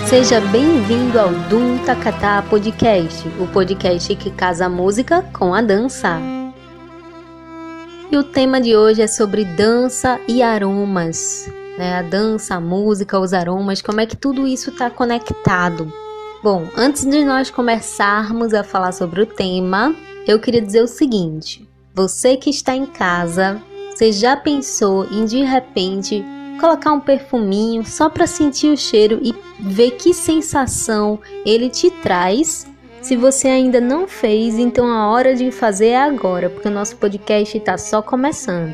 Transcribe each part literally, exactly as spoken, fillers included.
Seja bem-vindo ao Dum Takatá Podcast, o podcast que casa a música com a dança. E o tema de hoje é sobre dança e aromas, né? A dança, a música, os aromas, como é que tudo isso está conectado. Bom, antes de nós começarmos a falar sobre o tema, eu queria dizer o seguinte: você que está em casa, você já pensou em de repente colocar um perfuminho só para sentir o cheiro e ver que sensação ele te traz? Se você ainda não fez, então a hora de fazer é agora, porque o nosso podcast está só começando.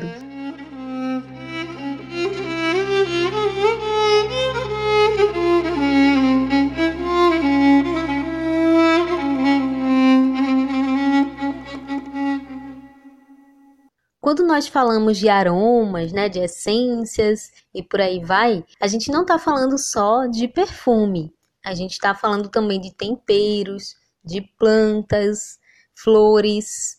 Quando nós falamos de aromas, né, de essências e por aí vai, a gente não está falando só de perfume. A gente está falando também de temperos, de plantas, flores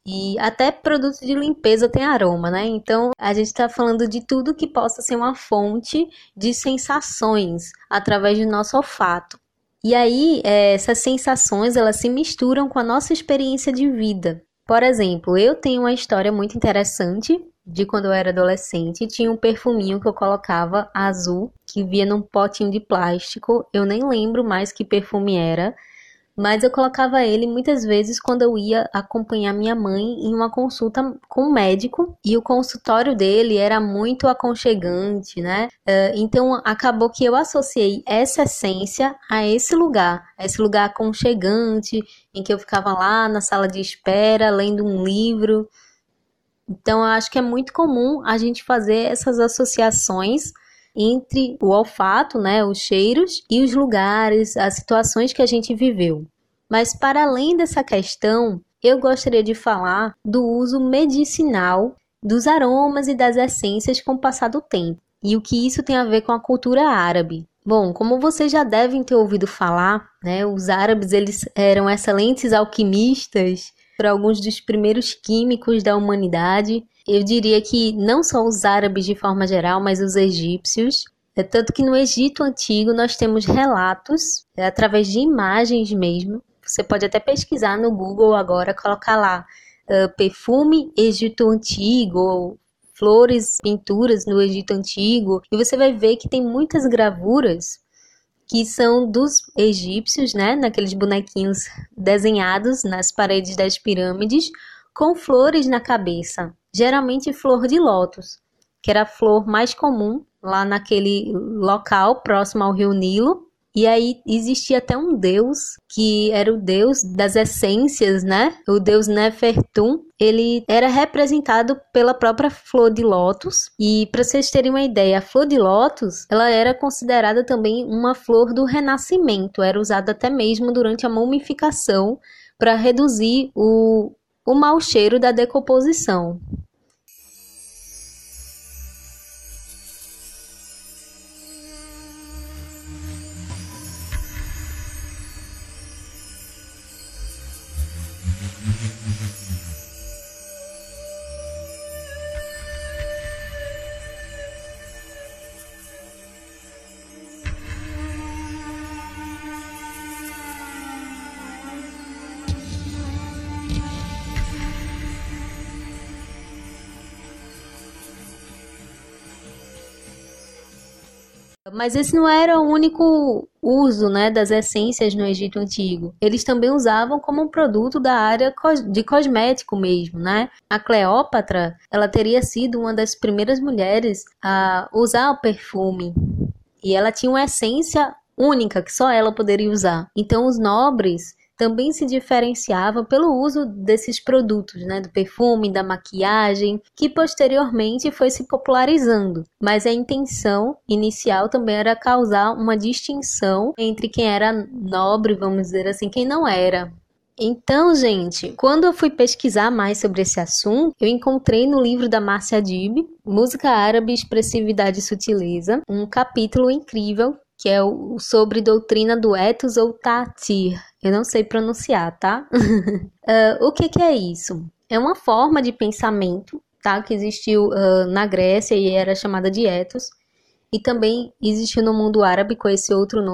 e até produtos de limpeza tem aroma, né? Então a gente está falando de tudo que possa ser uma fonte de sensações através do nosso olfato. E aí essas sensações elas se misturam com a nossa experiência de vida. Por exemplo, eu tenho uma história muito interessante de quando eu era adolescente. Tinha um perfuminho que eu colocava azul, que via num potinho de plástico. Eu nem lembro mais que perfume era, mas eu colocava ele muitas vezes quando eu ia acompanhar minha mãe em uma consulta com um médico. E o consultório dele era muito aconchegante, né? Então acabou que eu associei essa essência a esse lugar, a esse lugar aconchegante, em que eu ficava lá na sala de espera, lendo um livro. Então eu acho que é muito comum a gente fazer essas associações entre o olfato, né, os cheiros, e os lugares, as situações que a gente viveu. Mas para além dessa questão, eu gostaria de falar do uso medicinal dos aromas e das essências com o passar do tempo, e o que isso tem a ver com a cultura árabe. Bom, como vocês já devem ter ouvido falar, né, os árabes eles eram excelentes alquimistas, para alguns dos primeiros químicos da humanidade. Eu diria que não só os árabes de forma geral, mas os egípcios. É tanto que no Egito Antigo nós temos relatos, é, através de imagens mesmo. Você pode até pesquisar no Google agora, colocar lá uh, perfume Egito Antigo, ou flores, pinturas no Egito Antigo, e você vai ver que tem muitas gravuras que são dos egípcios, né, naqueles bonequinhos desenhados nas paredes das pirâmides, com flores na cabeça, geralmente flor de lótus, que era a flor mais comum lá naquele local próximo ao rio Nilo. E aí existia até um deus, que era o deus das essências, né? O deus Nefertum. Ele era representado pela própria flor de lótus. E para vocês terem uma ideia, a flor de lótus, ela era considerada também uma flor do renascimento. Era usada até mesmo durante a mumificação para reduzir o, o mau cheiro da decomposição. Mas esse não era o único uso, né, das essências no Egito Antigo. Eles também usavam como um produto da área de cosmético mesmo, né? A Cleópatra, ela teria sido uma das primeiras mulheres a usar o perfume. E ela tinha uma essência única que só ela poderia usar. Então os nobres também se diferenciavam pelo uso desses produtos, né, do perfume, da maquiagem, que posteriormente foi se popularizando. Mas a intenção inicial também era causar uma distinção entre quem era nobre, vamos dizer assim, quem não era. Então, gente, quando eu fui pesquisar mais sobre esse assunto, eu encontrei no livro da Márcia Adib, Música Árabe, Expressividade e Sutileza, um capítulo incrível, que é o sobre doutrina do ethos ou ta'tir. Eu não sei pronunciar, tá? uh, o que, que é isso? É uma forma de pensamento, tá? Que existiu uh, na Grécia e era chamada de ethos. E também existiu no mundo árabe com esse outro nome,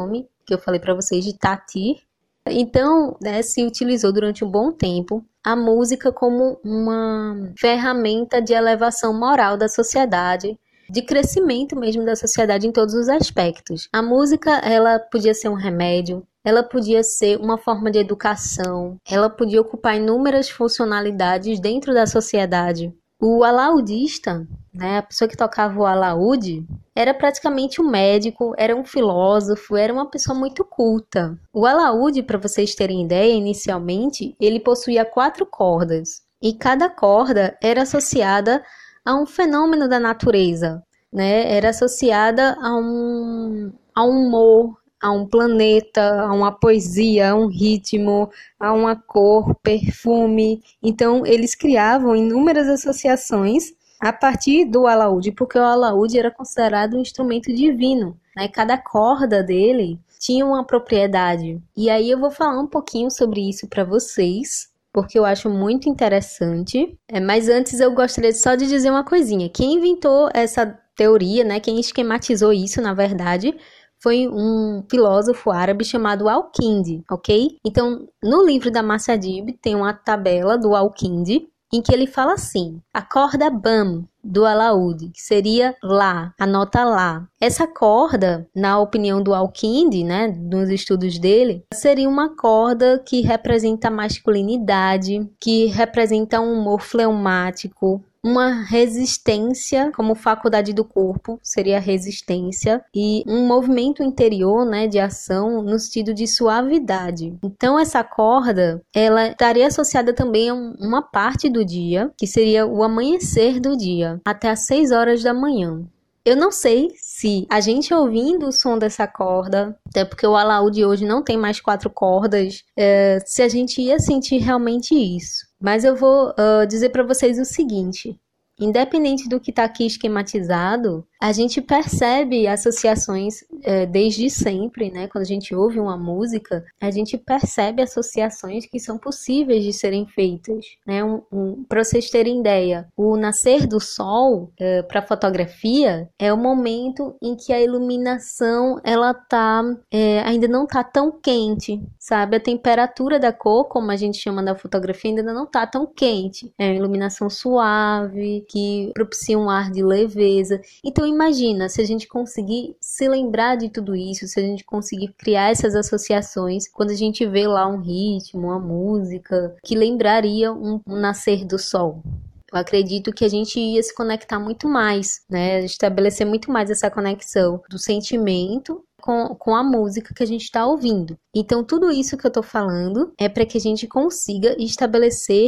que eu falei para vocês de Tati. Então, né, se utilizou durante um bom tempo a música como uma ferramenta de elevação moral da sociedade, de crescimento mesmo da sociedade em todos os aspectos. A música, ela podia ser um remédio, ela podia ser uma forma de educação, ela podia ocupar inúmeras funcionalidades dentro da sociedade. O alaudista, né, a pessoa que tocava o alaúde, era praticamente um médico, era um filósofo, era uma pessoa muito culta. O alaúde, para vocês terem ideia, inicialmente, ele possuía quatro cordas, e cada corda era associada a um fenômeno da natureza, né? Era associada a um, a um humor, a um planeta, a uma poesia, a um ritmo, a uma cor, perfume. Então, eles criavam inúmeras associações a partir do alaúde, porque o alaúde era considerado um instrumento divino, né? Cada corda dele tinha uma propriedade. E aí eu vou falar um pouquinho sobre isso para vocês, porque eu acho muito interessante. É, mas antes eu gostaria só de dizer uma coisinha. Quem inventou essa teoria, né? Quem esquematizou isso, na verdade, foi um filósofo árabe chamado Al-Kindi, ok? Então, no livro da Massa Adib tem uma tabela do Al-Kindi, em que ele fala assim: a corda bam do alaúde, que seria lá, a nota lá. Essa corda, na opinião do Al-Kindi, né, nos estudos dele, seria uma corda que representa a masculinidade, que representa um humor fleumático, uma resistência como faculdade do corpo, seria a resistência, e um movimento interior, né, de ação no sentido de suavidade. Então essa corda, ela estaria associada também a uma parte do dia, que seria o amanhecer do dia, até às seis horas da manhã. Eu não sei se a gente ouvindo o som dessa corda, até porque o alaúde hoje não tem mais quatro cordas, é, se a gente ia sentir realmente isso. Mas eu vou uh, dizer para vocês o seguinte: independente do que está aqui esquematizado, a gente percebe associações é, desde sempre, né? Quando a gente ouve uma música, a gente percebe associações que são possíveis de serem feitas, né? Um, um, para vocês terem ideia, o nascer do sol é, para fotografia é o momento em que a iluminação ela tá, é, ainda não está tão quente, sabe? A temperatura da cor, como a gente chama da fotografia, ainda não está tão quente. É uma iluminação suave, que propicia um ar de leveza. Então imagina, se a gente conseguir se lembrar de tudo isso, se a gente conseguir criar essas associações, quando a gente vê lá um ritmo, uma música, que lembraria um, um nascer do sol. Eu acredito que a gente ia se conectar muito mais, né? Estabelecer muito mais essa conexão do sentimento Com, com a música que a gente está ouvindo. Então, tudo isso que eu estou falando é para que a gente consiga estabelecer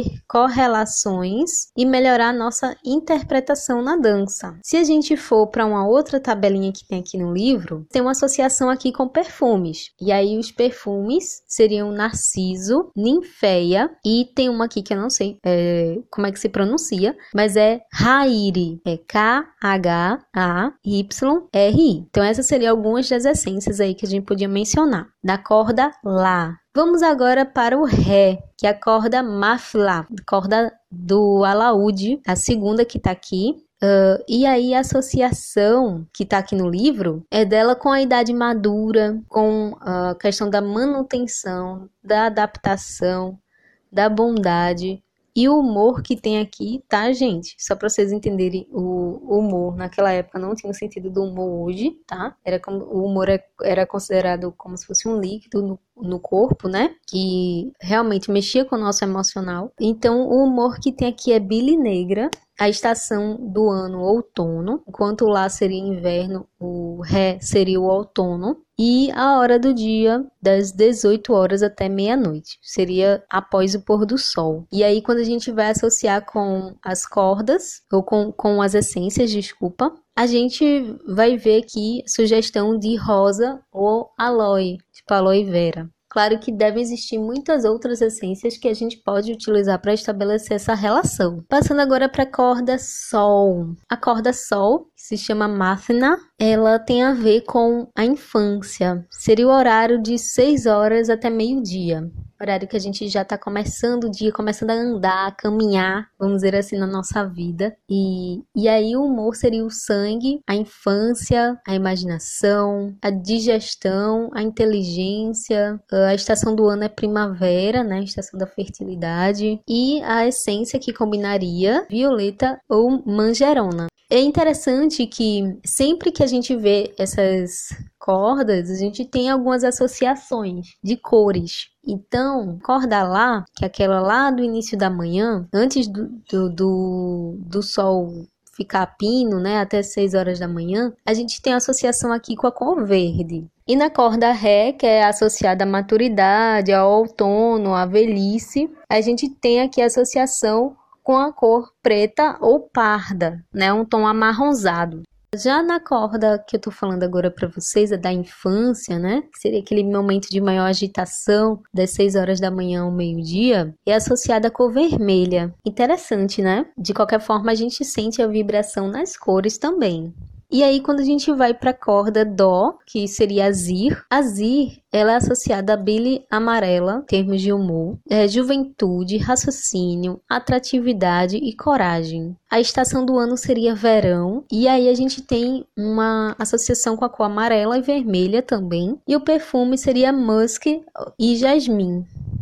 correlações e melhorar a nossa interpretação na dança. Se a gente for para uma outra tabelinha que tem aqui no livro, tem uma associação aqui com perfumes. E aí, os perfumes seriam Narciso, Ninféia, e tem uma aqui que eu não sei é, como é que se pronuncia, mas é Hairi, é K H A Y R I. Então, essas seriam algumas das essências aí que a gente podia mencionar, da corda Lá. Vamos agora para o Ré, que é a corda Mafla, corda do alaúde, a segunda que está aqui. Uh, e aí a associação que está aqui no livro é dela com a idade madura, com a questão da manutenção, da adaptação, da bondade. E o humor que tem aqui, tá, gente? Só para vocês entenderem, o humor naquela época não tinha o sentido do humor hoje, tá? Era como, o humor era considerado como se fosse um líquido no, no corpo, né? Que realmente mexia com o nosso emocional. Então, o humor que tem aqui é Billy Negra, a estação do ano outono, enquanto lá seria inverno, o Ré seria o outono. E a hora do dia, das dezoito horas até meia-noite, seria após o pôr do sol. E aí, quando a gente vai associar com as cordas, ou com, com as essências, desculpa, a gente vai ver aqui sugestão de rosa ou aloe, tipo aloe vera. Claro que devem existir muitas outras essências que a gente pode utilizar para estabelecer essa relação. Passando agora para a corda Sol. A corda Sol, que se chama Mathna, ela tem a ver com a infância. Seria o horário de seis horas até meio-dia. horário que a gente já está começando o dia, começando a andar, a caminhar, vamos dizer assim, na nossa vida. E, e aí o humor seria o sangue, a infância, a imaginação, a digestão, a inteligência. A estação do ano é primavera, né? A estação da fertilidade. E a essência que combinaria violeta ou manjerona. É interessante que sempre que a gente vê essas cordas, a gente tem algumas associações de cores. Então, corda lá, que é aquela lá do início da manhã, antes do, do, do, do sol ficar pino, né, até seis horas da manhã, a gente tem associação aqui com a cor verde. E na corda ré, que é associada à maturidade, ao outono, à velhice, a gente tem aqui a associação com a cor preta ou parda, né, um tom amarronzado. Já na corda que eu tô falando agora para vocês, é da infância, né? Que seria aquele momento de maior agitação, das seis horas da manhã ao meio-dia, é associada à cor vermelha. Interessante, né? De qualquer forma, a gente sente a vibração nas cores também. E aí, quando a gente vai para a corda dó, que seria a zir, a zir, ela é associada à bile amarela, em termos de humor, é, juventude, raciocínio, atratividade e coragem. A estação do ano seria verão, e aí a gente tem uma associação com a cor amarela e vermelha também, e o perfume seria musk e jasmim.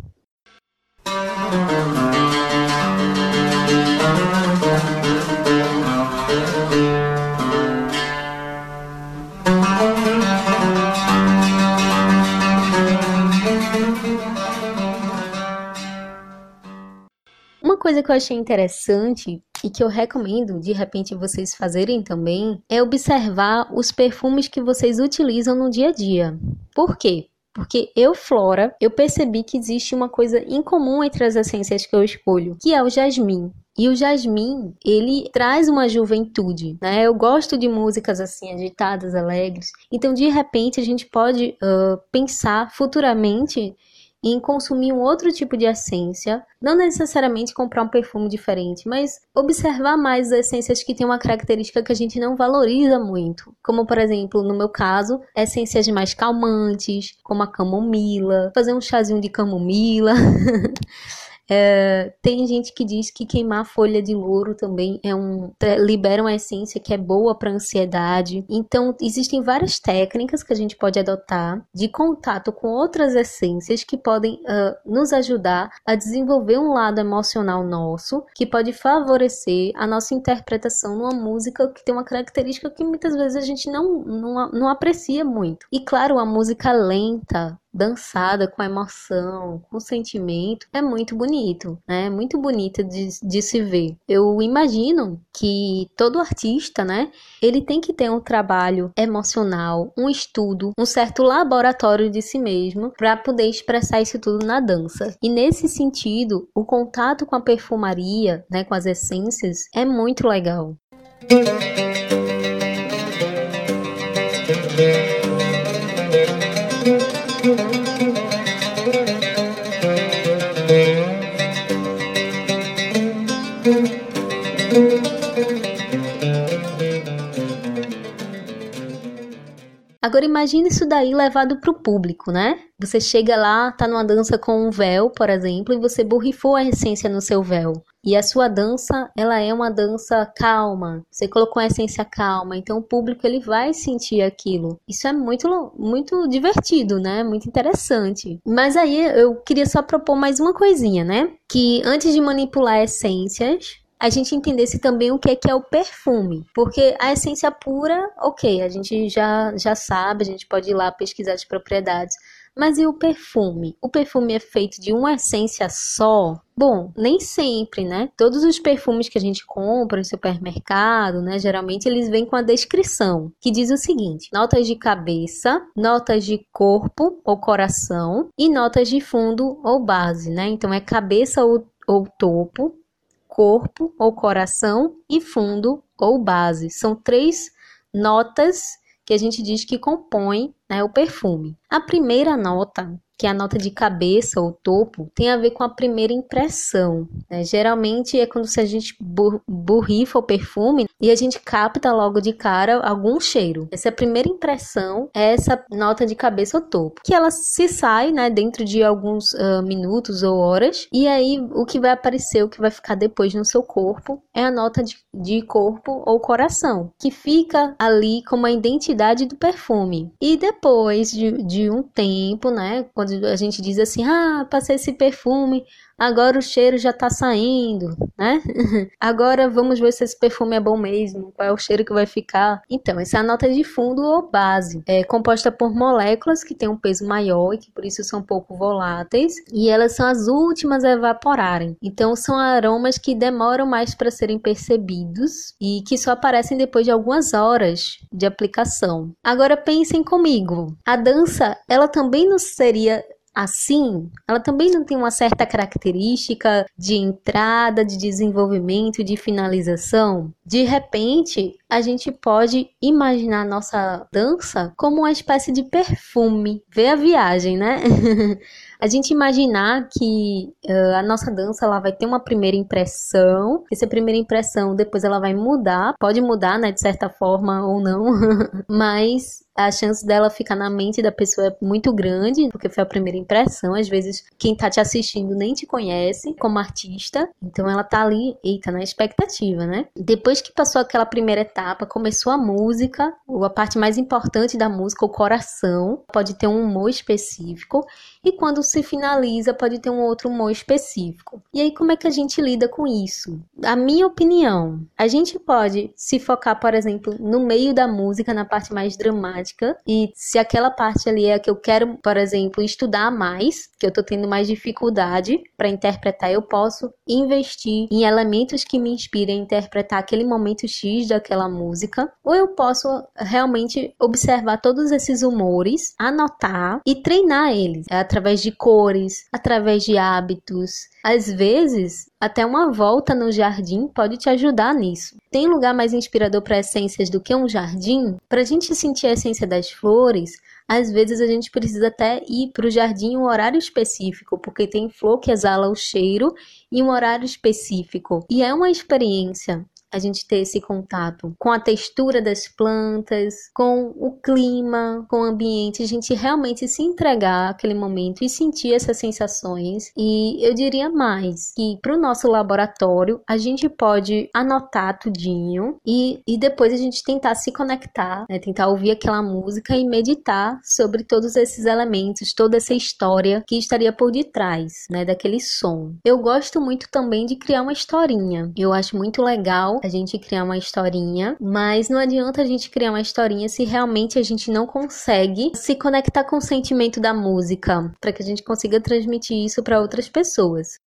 Uma coisa que eu achei interessante e que eu recomendo de repente vocês fazerem também é observar os perfumes que vocês utilizam no dia a dia. Por quê? Porque eu, Flora, eu percebi que existe uma coisa incomum entre as essências que eu escolho, que é o jasmim. E o jasmim, ele traz uma juventude, né? Eu gosto de músicas assim, agitadas, alegres. Então, de repente, a gente pode uh, pensar futuramente em consumir um outro tipo de essência, não necessariamente comprar um perfume diferente, mas observar mais as essências que têm uma característica que a gente não valoriza muito. Como, por exemplo, no meu caso, essências mais calmantes, como a camomila, fazer um chazinho de camomila. É, tem gente que diz que queimar folha de louro também é um, libera uma essência que é boa para ansiedade. Então, existem várias técnicas que a gente pode adotar de contato com outras essências que podem uh, nos ajudar a desenvolver um lado emocional nosso, que pode favorecer a nossa interpretação numa música que tem uma característica que muitas vezes a gente não, não, não aprecia muito. E claro, a música lenta, dançada, com emoção, com sentimento, é muito bonito, né? Muito bonita de, de se ver. Eu imagino que todo artista, né? Ele tem que ter um trabalho emocional, um estudo, um certo laboratório de si mesmo para poder expressar isso tudo na dança. E nesse sentido, o contato com a perfumaria, né? Com as essências, é muito legal. Agora imagine isso daí levado para o público, né? Você chega lá, tá numa dança com um véu, por exemplo, e você borrifou a essência no seu véu. E a sua dança, ela é uma dança calma. Você colocou a essência calma, então o público ele vai sentir aquilo. Isso é muito, muito divertido, né? Muito interessante. Mas aí eu queria só propor mais uma coisinha, né? Que antes de manipular essências, a gente entendesse também o que é, que é o perfume. Porque a essência pura, ok, a gente já, já sabe, a gente pode ir lá pesquisar as propriedades. Mas e o perfume? O perfume é feito de uma essência só? Bom, nem sempre, né? Todos os perfumes que a gente compra no supermercado, né? Geralmente eles vêm com a descrição, que diz o seguinte: notas de cabeça, notas de corpo ou coração e notas de fundo ou base, né? Então é cabeça ou, ou topo, corpo ou coração e fundo ou base. São três notas que a gente diz que compõem, né, o perfume. A primeira nota que a nota de cabeça ou topo tem a ver com a primeira impressão, né? Geralmente é quando se a gente borrifa o perfume e a gente capta logo de cara algum cheiro. Essa primeira impressão é essa nota de cabeça ou topo, que ela se sai, né, dentro de alguns uh, minutos ou horas, e aí o que vai aparecer, o que vai ficar depois no seu corpo é a nota de, de corpo ou coração, que fica ali como a identidade do perfume. E depois de, de um tempo, né, quando a gente diz assim, ah, passei esse perfume, agora o cheiro já tá saindo, né? Agora vamos ver se esse perfume é bom mesmo, qual é o cheiro que vai ficar. Então, essa é a nota de fundo ou base. É composta por moléculas que têm um peso maior e que por isso são pouco voláteis, e elas são as últimas a evaporarem. Então, são aromas que demoram mais para serem percebidos e que só aparecem depois de algumas horas de aplicação. Agora pensem comigo, a dança, ela também não seria assim? Ela também não tem uma certa característica de entrada, de desenvolvimento, de finalização? De repente, a gente pode imaginar a nossa dança como uma espécie de perfume. Vê a viagem, né? A gente imaginar que uh, a nossa dança ela vai ter uma primeira impressão, essa primeira impressão depois ela vai mudar, pode mudar, né, de certa forma ou não, mas a chance dela ficar na mente da pessoa é muito grande, porque foi a primeira impressão. Às vezes quem tá te assistindo nem te conhece como artista, então ela tá ali, eita, na expectativa, né? Depois que passou aquela primeira etapa, começou a música, ou a parte mais importante da música, o coração, pode ter um humor específico, e quando se finaliza pode ter um outro humor específico. E aí como é que a gente lida com isso? A minha opinião, a gente pode se focar, por exemplo, no meio da música, na parte mais dramática, e se aquela parte ali é a que eu quero, por exemplo, estudar mais, que eu tô tendo mais dificuldade para interpretar, eu posso investir em elementos que me inspirem a interpretar aquele momento X daquela música, ou eu posso realmente observar todos esses humores, anotar e treinar eles, através de cores, através de hábitos. Às vezes, até uma volta no jardim pode te ajudar nisso. Tem lugar mais inspirador para essências do que um jardim? Para a gente sentir a essência das flores, às vezes a gente precisa até ir para o jardim em um horário específico, porque tem flor que exala o cheiro em um horário específico. E é uma experiência a gente ter esse contato com a textura das plantas, com o clima, com o ambiente, a gente realmente se entregar àquele momento e sentir essas sensações. E eu diria mais, que para o nosso laboratório a gente pode anotar tudinho e, e depois a gente tentar se conectar, né? Tentar ouvir aquela música e meditar sobre todos esses elementos, toda essa história que estaria por detrás, né, daquele som. Eu gosto muito também de criar uma historinha. Eu acho muito legal a gente criar uma historinha, mas não adianta a gente criar uma historinha se realmente a gente não consegue se conectar com o sentimento da música, para que a gente consiga transmitir isso para outras pessoas.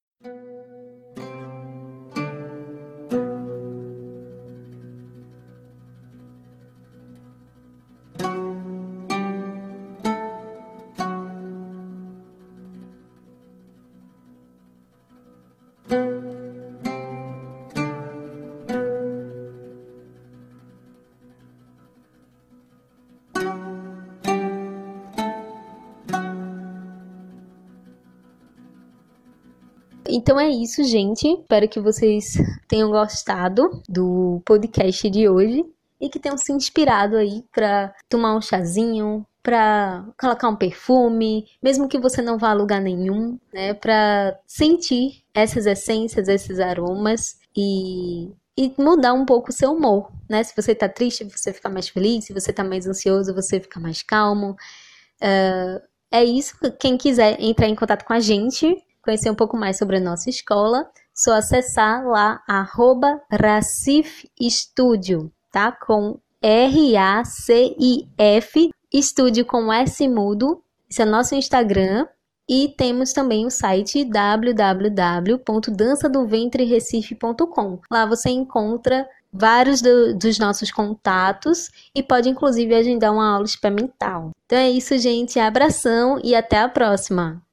Então é isso, gente. Espero que vocês tenham gostado do podcast de hoje e que tenham se inspirado aí para tomar um chazinho, para colocar um perfume, mesmo que você não vá a lugar nenhum, né? Para sentir essas essências, esses aromas e, e mudar um pouco o seu humor, né? Se você tá triste, você fica mais feliz. Se você tá mais ansioso, você fica mais calmo. Uh, é isso. Quem quiser entrar em contato com a gente, conhecer um pouco mais sobre a nossa escola, só acessar lá arroba Racif Studio, tá? Com R A C I F, estúdio com S mudo. Esse é nosso Instagram. E temos também o site w w w ponto dança do ventre recife ponto com. Lá você encontra vários do, dos nossos contatos e pode inclusive agendar uma aula experimental. Então é isso, gente. Abração e até a próxima!